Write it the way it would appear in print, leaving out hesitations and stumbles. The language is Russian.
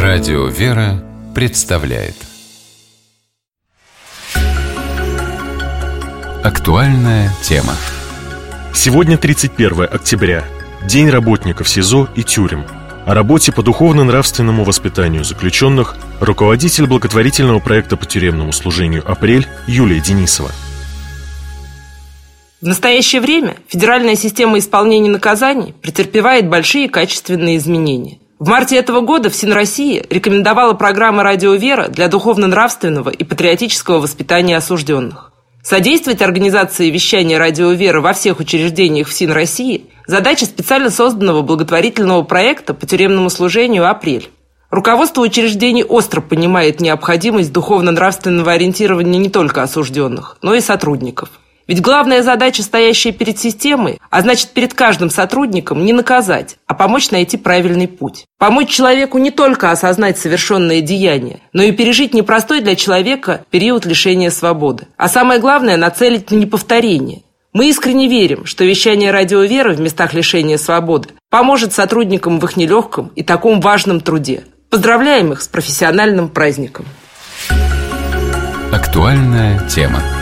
Радио «Вера» представляет актуальная тема. Сегодня 31 октября, День работников СИЗО и тюрем. О работе по духовно-нравственному воспитанию заключенных руководитель благотворительного проекта по тюремному служению «Апрель» Юлия Денисова. В настоящее время федеральная система исполнения наказаний претерпевает большие качественные изменения. В марте этого года ФСИН России рекомендовала программы «Радио Вера» для духовно-нравственного и патриотического воспитания осужденных. Содействовать организации вещания «Радио Вера» во всех учреждениях ФСИН России – задача специально созданного благотворительного проекта по тюремному служению «Апрель». Руководство учреждений остро понимает необходимость духовно-нравственного ориентирования не только осужденных, но и сотрудников. Ведь главная задача, стоящая перед системой, а значит перед каждым сотрудником, не наказать, а помочь найти правильный путь. Помочь человеку не только осознать совершенное деяние, но и пережить непростой для человека период лишения свободы. А самое главное – нацелить на неповторение. Мы искренне верим, что вещание «Радио Вера» в местах лишения свободы поможет сотрудникам в их нелегком и таком важном труде. Поздравляем их с профессиональным праздником. Актуальная тема.